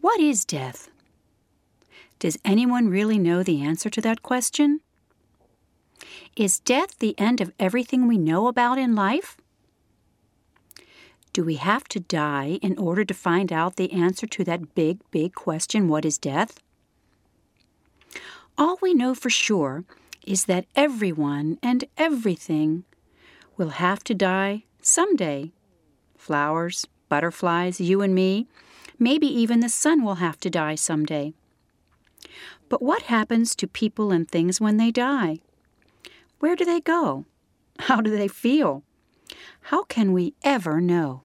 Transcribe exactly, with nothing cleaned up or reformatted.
What is death? Does anyone really know the answer to that question? Is death the end of everything we know about in life? Do we have to die in order to find out the answer to that big, big question, what is death? All we know for sure is that everyone and everything will have to die someday. Flowers, butterflies, you and me, maybe even the sun will have to die someday. But what happens to people and things when they die? Where do they go? How do they feel? How can we ever know?